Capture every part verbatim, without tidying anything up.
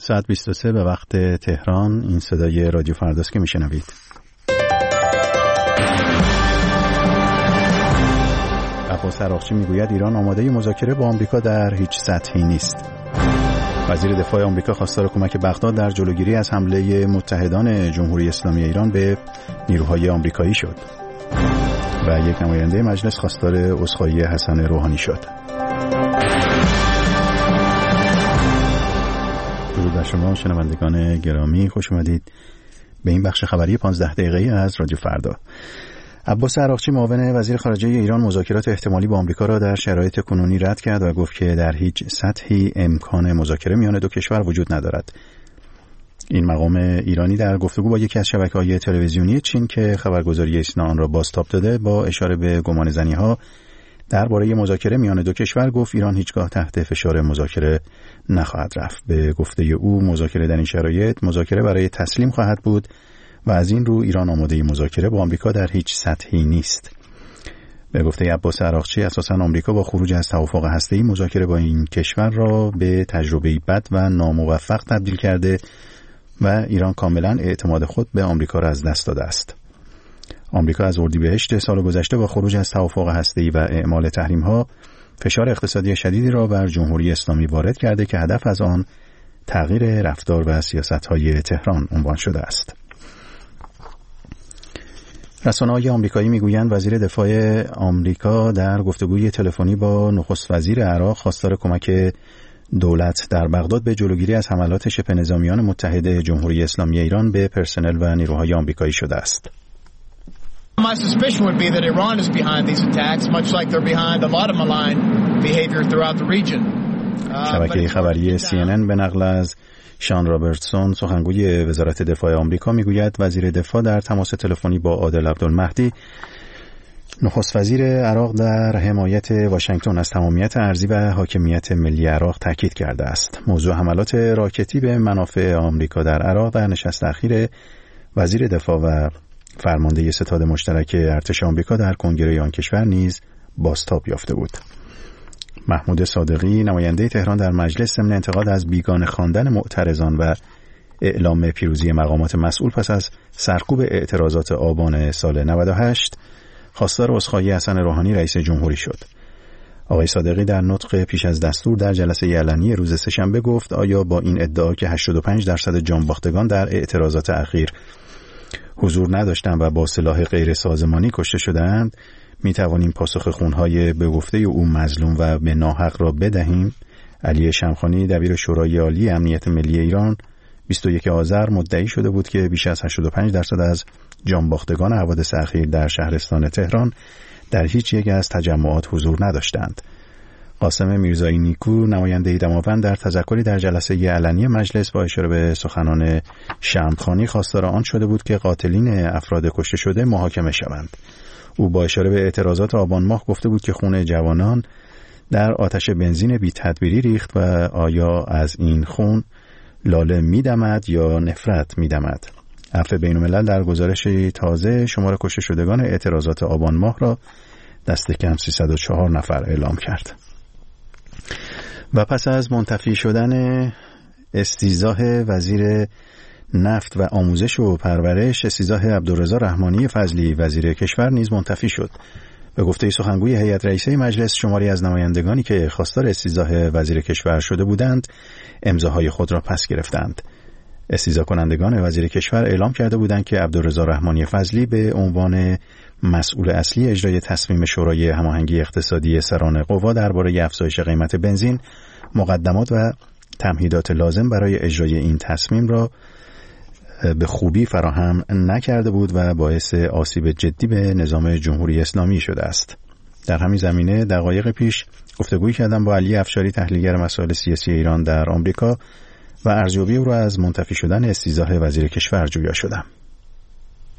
ساعت بیست و سه به وقت تهران. این صدای رادیو فرداست که میشنوید. عباس عراقچی میگوید ایران آماده مذاکره با آمریکا در هیچ سطحی نیست. وزیر دفاع آمریکا خواستار کمک بغداد در جلوگیری از حمله متحدان جمهوری اسلامی ایران به نیروهای آمریکایی شد و یک نماینده مجلس خواستار عذرخواهی حسن روحانی شد. درود بر شما شنوندگان گرامی، خوش اومدید به این بخش خبری پانزده دقیقه‌ای از رادیو فردا. عباس عراقچی معاون وزیر خارجه ایران مذاکرات احتمالی با آمریکا را در شرایط کنونی رد کرد و گفت که در هیچ سطحی امکان مذاکره میان دو کشور وجود ندارد. این مقام ایرانی در گفتگو با یکی از شبکه‌های تلویزیونی چین که خبرگزاری ایسنا آن را بازتاب داده با اشاره به گمانه‌زنی‌ها درباره مذاکره میان دو کشور گفت ایران هیچگاه تحت فشار مذاکره نخواهد رفت. به گفته او مذاکره در این شرایط مذاکره برای تسلیم خواهد بود و از این رو ایران آماده مذاکره با آمریکا در هیچ سطحی نیست. به گفته عباس عراقچی اساساً آمریکا با خروج از توافق هسته‌ای مذاکره با این کشور را به تجربه بد و ناموفق تبدیل کرده و ایران کاملاً اعتماد خود به آمریکا را از دست داده است. آمریکا از اردیبهشت سال گذشته با خروج از توافق هسته‌ای و اعمال تحریم‌ها فشار اقتصادی شدیدی را بر جمهوری اسلامی وارد کرده که هدف از آن تغییر رفتار و سیاست‌های تهران عنوان شده است. رسانه‌های آمریکایی میگویند وزیر دفاع آمریکا در گفتگوی تلفنی با نخست وزیر عراق خواستار کمک دولت در بغداد به جلوگیری از حملات شبه نظامیان متحد جمهوری اسلامی ایران به پرسنل و نیروهای آمریکایی شده است. My suspicion would be that Iran is behind these attacks, much like they're behind a lot of malign behavior throughout the region. شبکه خبری سی ان ان به نقل از شان رابرتسون سخنگوی وزارت دفاع آمریکا میگوید وزیر دفاع در تماس تلفنی با عادل عبدالمهدی نخست وزیر عراق در حمایت واشنگتن از تمامیت ارضی و حاکمیت ملی عراق تاکید کرده است. موضوع حملات راکتی به منافع آمریکا در عراق در نشست اخیر وزیر دفاع و فرمانده ستاد مشترک ارتش آمریکا در کنگره آن کشور نیز بازتاب یافته بود. محمود صادقی نماینده تهران در مجلس ضمن انتقاد از بیگانه خواندن معترضان و اعلام پیروزی مقامات مسئول پس از سرکوب اعتراضات آبان سال نود و هشت خواستار عذرخواهی حسن روحانی رئیس جمهوری شد. آقای صادقی در نطق پیش از دستور در جلسه علنی روز سه‌شنبه گفت آیا با این ادعا که هشتاد و پنج درصد جانباختگان در اعتراضات اخیر حضور نداشتند و با سلاح غیر سازمانی کشته شدند می توانیم پاسخ خونهای به گفته او مظلوم و به ناحق را بدهیم؟ علی شمخانی دبیر شورای عالی امنیت ملی ایران بیست و یکم آذر مدعی شده بود که بیش از هشتاد و پنج درصد از جانباختگان حوادث اخیر در شهرستان تهران در هیچ یک از تجمعات حضور نداشتند. قاسم میرزایی نیکو نماینده دماوند در تذکری در جلسه علنی مجلس با اشاره به سخنان شمخانی خواستار آن شده بود که قاتلین افراد کشته شده محاکمه شوند. او با اشاره به اعتراضات آبان ماه گفته بود که خون جوانان در آتش بنزین بی تدبیری ریخت و آیا از این خون لاله می‌دمد یا نفرت می‌دمد. عفو بین‌الملل در گزارش تازه شمار کشته شدگان اعتراضات آبان ماه را دست کم سیصد و چهار نفر اعلام کرد. و پس از منتفی شدن استیضاح وزیر نفت و آموزش و پرورش استیضاح عبدالرضا رحمانی فضلی وزیر کشور نیز منتفی شد. به گفته سخنگوی هیئت رئیسه مجلس شماری از نمایندگانی که خواستار استیضاح وزیر کشور شده بودند امضاهای خود را پس گرفتند. استیضاح کنندگان وزیر کشور اعلام کرده بودند که عبدالرضا رحمانی فضلی به عنوان مسئول اصلی اجرای تصمیم شورای هماهنگی اقتصادی سران قوا درباره افزایش قیمت بنزین مقدمات و تمهیدات لازم برای اجرای این تصمیم را به خوبی فراهم نکرده بود و باعث آسیب جدی به نظام جمهوری اسلامی شده است. در همین زمینه دقایق پیش گفتگویی کردم با علی افشاری تحلیلگر مسائل سیاسی ایران در آمریکا و ارزیابی او را از منتفی شدن استیضاح وزیر کشور جویا شدم.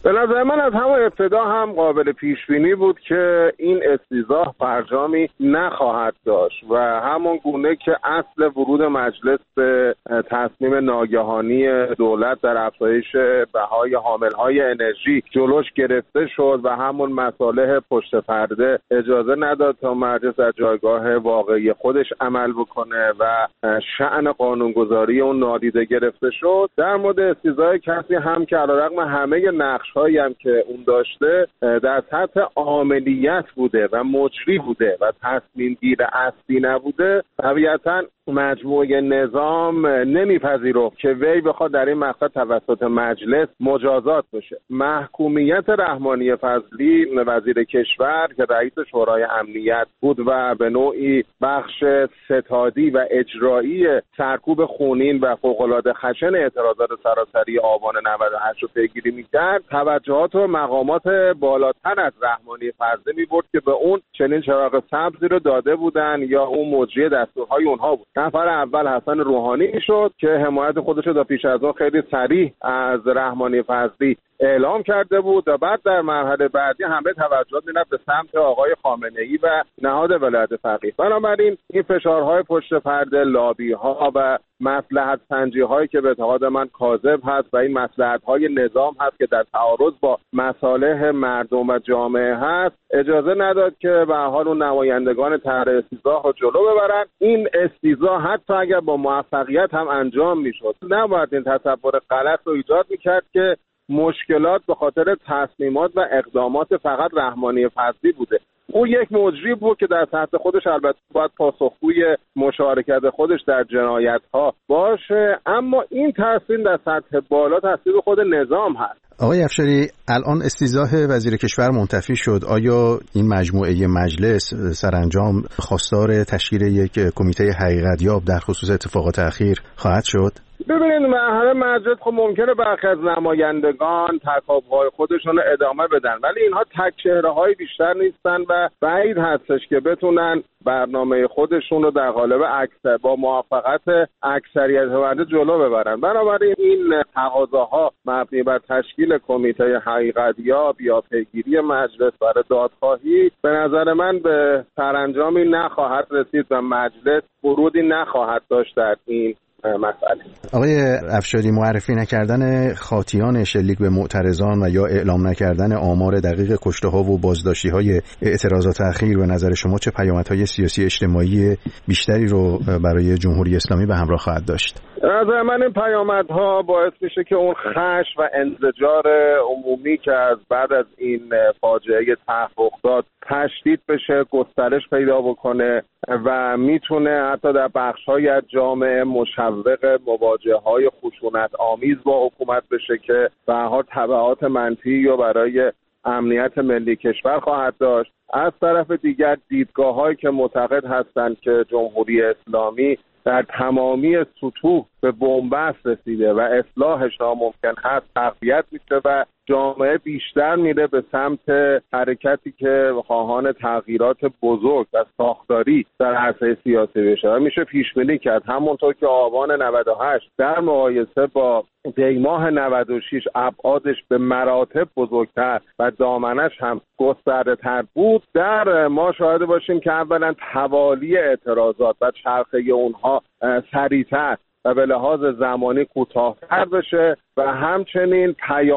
به نظر من از همون ابتدا هم قابل پیش بینی بود که این استیضاح فرجامی نخواهد داشت و همون گونه که اصل ورود مجلس به تصمیم ناگهانی دولت در افزایش بهای حاملهای انرژی جلوش گرفته شد و همون مصالح پشت پرده اجازه نداد تا مجلس در جایگاه واقعی خودش عمل بکنه و شأن قانونگذاری اون نادیده گرفته شد. در مورد استیضاح کسی هم که علیرغم همه نقش‌هایی هم که اون داشته در سطح عاملیت بوده و مجری بوده و تصمیم گیر اصلی نبوده، طبیعتاً مجموعه نظام نمیپذیرفت که وی بخواد در این مقطع توسط مجلس مجازات بشه. محکومیت رحمانی فضلی وزیر کشور که رئیس شورای امنیت بود و به نوعی بخش ستادی و اجرایی سرکوب خونین و فوق‌العاده خشن اعتراضات سراسری آبان نود و هشت رو پیگیری میکرد، توجهات و مقامات بالاتر از رحمانی فضلی میبرد که به اون چنین چراغ سبزی رو داده بودن یا اون مجری دستورهای اونها بود. نفر اول حسن روحانی شد که حمایت خودش رو تا پیش از اون خیلی صریح از رحمانی فضلی اعلام کرده بود و بعد در مرحله بعدی همه توجهات می‌رفت به سمت آقای خامنه‌ای و نهاد ولایت فقیه. بنابراین این فشارهای پشت پرده، لابی‌ها و مصلحت سنجی‌هایی که به اعتقاد من کاذب هست و این مصلحت‌های نظام هست که در تعارض با مصالح مردم و جامعه هست، اجازه نداد که به هر حال اون نمایندگان طرح استیضاح رو جلو ببرن. این استیضاح حتی اگر با موفقیت هم انجام می‌شد، نباید این تصور غلط رو ایجاد می‌کرد که مشکلات به خاطر تصمیمات و اقدامات فقط رحمانی فضلی بوده. او یک مجری بود که در سطح خودش البته باید پاسخگوی مشارکت خودش در جنایت‌ها باشه، اما این تاثیر در سطح بالا تاثیر خود نظام هست. آقای افشاری، الان استیضاح وزیر کشور منتفی شد. آیا این مجموعه مجلس سرانجام خواستار تشکیل یک کمیته حقیقت‌یاب در خصوص اتفاقات اخیر خواهد شد؟ ببینید، مرحله مجلس خب ممکنه برخی از نمایندگان تکاپوهای خودشون رو ادامه بدن، ولی اینها تک چهره‌های بیشتر نیستن و بعید هستش که بتونن برنامه خودشون رو در قالب اکثر با موافقت اکثریت مجلس جلو ببرن. بنابراین این تقاضاها مبنی بر تشکیل کمیته حقیقت‌یاب یا پیگیری مجلس برای دادخواهی به نظر من به سرانجامی نخواهد رسید و مجلس ورودی نخواهد داشت در این مسئله. آقای افشاری، معرفی نکردن خاطیان شلیک به معترضان و یا اعلام نکردن آمار دقیق کشته‌ها و بازداشتی‌های اعتراضات اخیر به نظر شما چه پیامدهای سیاسی اجتماعی بیشتری رو برای جمهوری اسلامی به همراه خواهد داشت؟ به نظر من این پیامدها باعث میشه که اون خشم و انزجار عمومی که از بعد از این فاجعه تحقق داد تشدید بشه، گسترش پیدا بکنه و میتونه حتی در بخش‌های از جامعه مشوق مواجهه‌های خشونت آمیز با حکومت بشه که به هر حال تبعات منفی و برای امنیت ملی کشور خواهد داشت. از طرف دیگر دیدگاه‌هایی که معتقد هستند که جمهوری اسلامی در تمامی سطوح به بنبست رسیده و اصلاحش ناممکن هست تقویت میشه و جامعه بیشتر میره به سمت حرکتی که خواهان تغییرات بزرگ و ساختاری در عرصه سیاسی بشه و میشه پیش بینی کرد همونطور که آبان نود و هشت در مقایسه با دیماه نود و شش ابعادش به مراتب بزرگتر و دامنش هم گسترده تر بود، در ما شاهد باشیم که اولا توالی اعتراضات و چرخه اونها سریعتر و به لحاظ زمانی کوتاه‌تر بشه و همچنین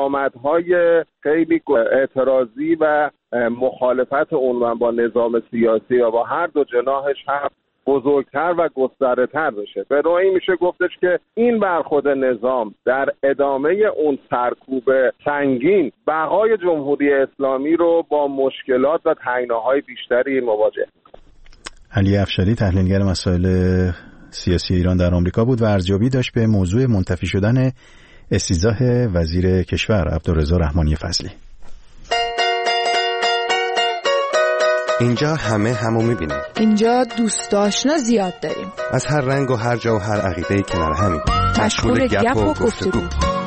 پیامدهای خیلی اعتراضی و مخالفت عنوان با نظام سیاسی و با هر دو جناحش هم بزرگتر و گسترده‌تر بشه. به نوعی میشه گفتش که این برخورد نظام در ادامه اون سرکوب سنگین بقای جمهوری اسلامی رو با مشکلات و تنگناهای بیشتری مواجه می‌کنه. علی افشاری، تحلیلگر مسائل سیاسی ایران در آمریکا بود و ارزیابی داشت به موضوع منتفی شدن استیضاح وزیر کشور عبدالرضا رحمانی فضلی. اینجا همه همو میبینیم. اینجا دوست آشنا زیاد داریم. از هر رنگ و هر جا و هر عقیده‌ای کنار همیم. مشغول گپ و گفتگو.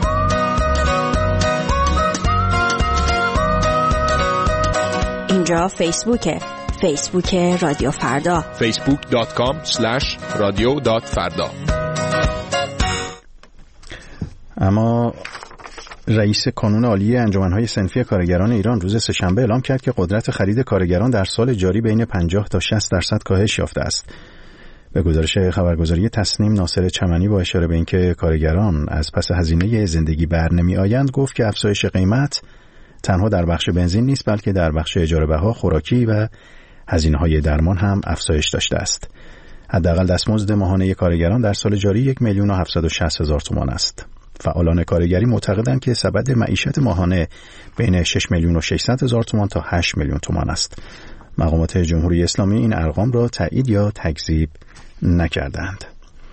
اینجا فیسبوکه. فیسبوک رادیو فردا. فیسبوک دات کام اسلش رادیو دات فردا. اما رئیس کانون عالی انجمن‌های صنفی کارگران ایران روز سه‌شنبه اعلام کرد که قدرت خرید کارگران در سال جاری بین پنجاه تا شصت درصد کاهش یافته است. به گزارش خبرگزاری تصنیم، ناصر چمنی با اشاره به اینکه کارگران از پس هزینه زندگی بر نمی‌آیند گفت که افزایش قیمت تنها در بخش بنزین نیست، بلکه در بخش اجاره بها، خوراکی و هزینه‌های درمان هم افزایش داشته است. حداقل دستمزد ماهانه کارگران در سال جاری یک میلیون و هفتصد و شصت هزار تومان است. فعالان کارگری معتقدند که سبد معیشت ماهانه بین شش میلیون و ششصد هزار تومان تا هشت میلیون تومان است. مقامات جمهوری اسلامی این ارقام را تایید یا تکذیب نکردند.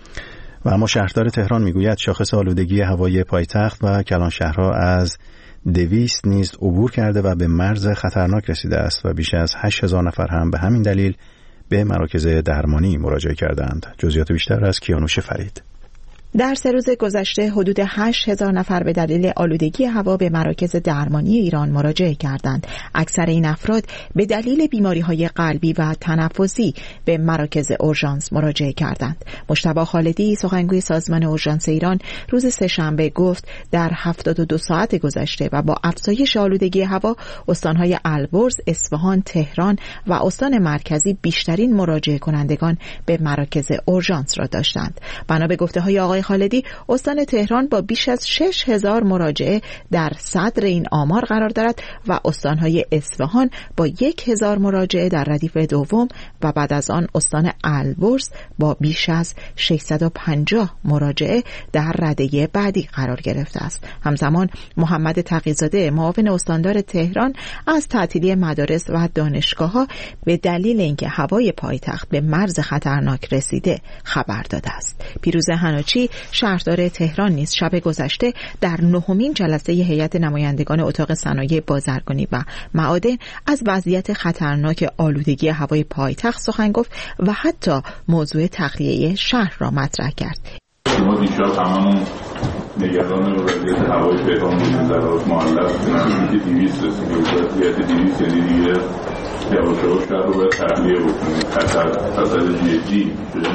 و اما شهردار تهران میگوید شاخص آلودگی هوای پایتخت و کلانشهرها از دویست نیز عبور کرده و به مرز خطرناک رسیده است و بیش از هشت هزار نفر هم به همین دلیل به مراکز درمانی مراجعه کردند. جزئیات بیشتر از کیانوش فرید. در سه روز گذشته حدود هشت هزار نفر به دلیل آلودگی هوا به مراکز درمانی ایران مراجعه کردند. اکثر این افراد به دلیل بیماری‌های قلبی و تنفسی به مراکز اورژانس مراجعه کردند. مجتبی خالدی، سخنگوی سازمان اورژانس ایران، روز سه‌شنبه گفت در هفتاد و دو ساعت گذشته و با افزایش آلودگی هوا، استان‌های البرز، اصفهان، تهران و استان مرکزی بیشترین مراجعه کنندگان به مراکز اورژانس را داشتند. بنا به گفته‌های آقای خالدی، استان تهران با بیش از شش هزار مراجعه در صدر این آمار قرار دارد و استان‌های اصفهان با یک هزار مراجعه در ردیف دوم و بعد از آن استان البرز با بیش از ششصد و پنجاه مراجعه در رده بعدی قرار گرفته است. همزمان محمد تقی‌زاده، معاون استاندار تهران، از تعطیلی مدارس و دانشگاه‌ها به دلیل اینکه هوای پایتخت به مرز خطرناک رسیده خبر داده است. پیروز حناچی، شهردار تهران، نیز شب گذشته در نهمین جلسه هیئت نمایندگان اتاق صنایع بازرگانی و معادن از وضعیت خطرناک آلودگی هوای پایتخت سخن گفت و حتی موضوع تخلیه شهر را مطرح کرد. ما دیشب هممون نگران وضعیت هوای تهران بودیم، در حال معلق کنیم که دویست رسیده و وضعیت دویست یعنی دیگه یواش یواش شهر رو باید تخلیه بکنیم. خطر خطر جدی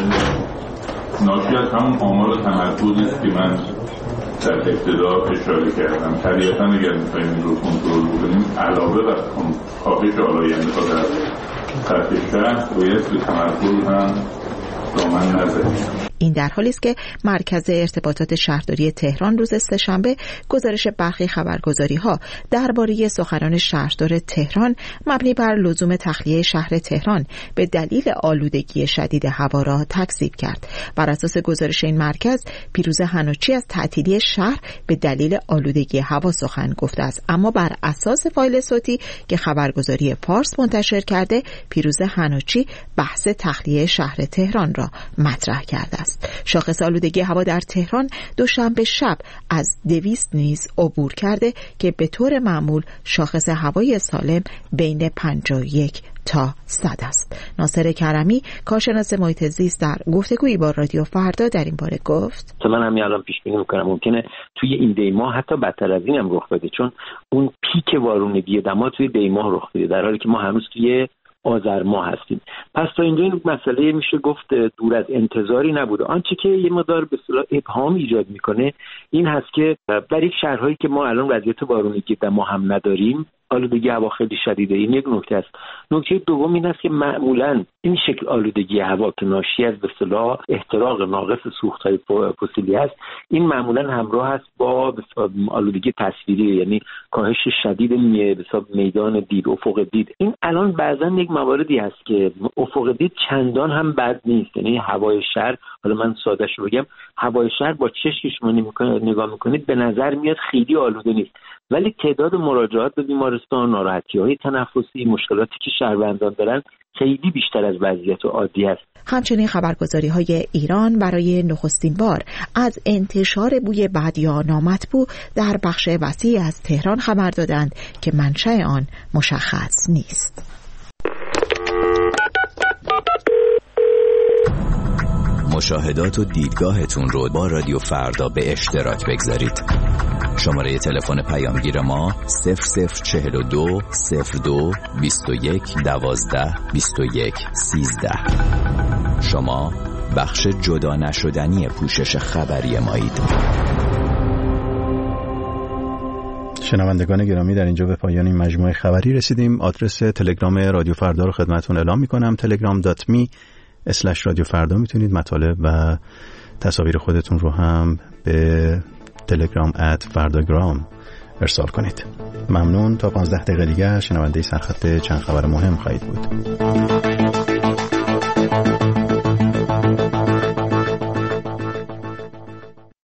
ناشی از همون آمار تمرکزی است که من در ابتدا اشاره کردم. طبیعتا اگر می‌خوایم این رو کنترل بکنیم، علاوه بر کاهش آلاینده‌ها در سطح شهر، باید به تمرکز هم دامن نزنیم. این در حالی است که مرکز ارتباطات شهرداری تهران روز سه‌شنبه گزارش برخی خبرگزاری‌ها درباره سخنان شهردار تهران مبنی بر لزوم تخلیه شهر تهران به دلیل آلودگی شدید هوا را تکذیب کرد. بر اساس گزارش این مرکز، پیروز حناچی از تعطیلی شهر به دلیل آلودگی هوا سخن گفته است، اما بر اساس فایل صوتی که خبرگزاری پارس منتشر کرده، پیروز حناچی بحث تخلیه شهر تهران را مطرح کرده است. شاخص آلودگی هوا در تهران دوشنبه شب از دویست نیز عبور کرده که به طور معمول شاخص هوای سالم بین پنجاه و یک تا صد است. ناصر کرمی، کارشناس محیط زیست، در گفتگویی با رادیو فردا در این باره گفت: من همین الان پیش بینی می‌کنم ممکنه توی این دی ماه حتی بدتر از این هم رخ بده، چون اون پیک وارونگی دما توی دی ماه رخ بده، در حالی که ما هنوز توی آذر ماه هستیم. پس تا اینجا این مسئله میشه گفت دور از انتظاری نبوده. آنچه که یه مقدار به اصطلاح ابهام ایجاد میکنه این هست که در یک شهرهایی که ما الان وضعیت بارونگی دما هم نداریم، آلودگی هوا خیلی شدیده. این یک نکته است. نکته دوم این است که معمولاً این شکل آلودگی هوا که ناشی از به اصطلاح احتراق ناقص سوخت‌های فسیلی است، این معمولاً همراه است با آلودگی تصویری، یعنی کاهش شدید میدان دید، افق دید. این الان بعضاً یک مواردی هست که افق دید چندان هم بد نیست، یعنی هوای شهر، حالا من ساده‌اش رو بگم، هوای شهر با چشم شما نگاه می‌کنید به نظر میاد خیلی آلوده نیست، ولی تعداد مراجعات به بیمارستان، ناراحتی‌های تنفسی، مشکلاتی که شهروندان دارن خیلی بیشتر از وضعیت عادی است. همچنین خبرگزاری‌های ایران برای نخستین بار از انتشار بوی بد یا نامطبوع در بخش وسیعی از تهران خبر دادند که منشأ آن مشخص نیست. مشاهدات و دیدگاهتون رو با رادیو فردا به اشتراک بگذارید. شماره تلفن پیامگیر ما صفر صفر چهل و دو صفر دو بیست و یک دوازده بیست و یک سیزده. شما بخش جدا نشدنی پوشش خبری مایید. شنوندگان گرامی، در اینجا به پایان این مجموعه خبری رسیدیم. آدرس تلگرام رادیو فردا رو خدمتتون اعلام می‌کنم. تلگرام دات می اسلش رادیو فردا. میتونید مطالب و تصاویر خودتون رو هم به تلگرام ات فرداگرام ارسال کنید. ممنون. تا پانزده دقیقه دیگر شنونده سرخط چند خبر مهم خواهید بود.